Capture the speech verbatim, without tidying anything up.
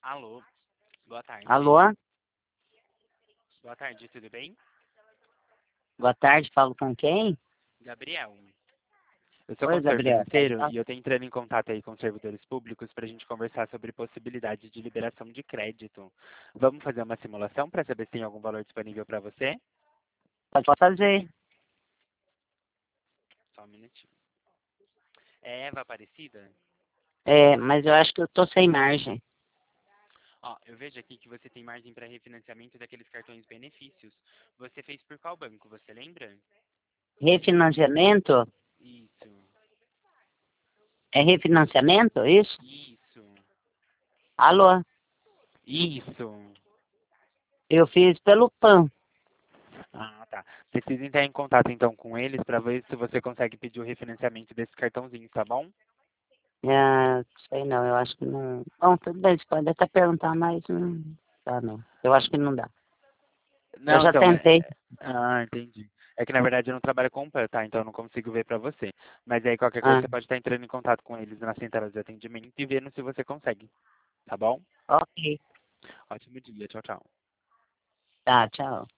Alô, boa tarde. Alô? Boa tarde, tudo bem? Boa tarde, falo com quem? Gabriel. Eu sou Oi, consultor Gabriel. Pode financeiro falar? e eu tô entrando em contato aí com os servidores públicos para a gente conversar sobre possibilidade de liberação de crédito. Vamos fazer uma simulação para saber se tem algum valor disponível para você? Pode fazer. Só um minutinho. É Eva Aparecida? É, mas eu acho que eu tô sem margem. Ó, eu vejo aqui que você tem margem para refinanciamento daqueles cartões benefícios. Você fez por qual banco, você lembra? Refinanciamento? Isso, É refinanciamento, isso? isso, Alô? isso. Eu fiz pelo P A N. Ah, tá. Precisa entrar em contato então com eles para ver se você consegue pedir o refinanciamento desse cartãozinho, tá bom? É, sei não, eu acho que não... Bom, tudo bem, você pode até perguntar, mas não dá não. Eu acho que não dá. Eu Não, já então, é... tentei. é- Ah, entendi. É que na verdade eu não trabalho com P A, tá? Então eu não consigo ver pra você. Mas aí qualquer coisa Ah, você pode estar entrando em contato com eles na central de atendimento e vendo se você consegue. Tá bom? ok. Ótimo dia. Tchau, tchau. Tá, tchau.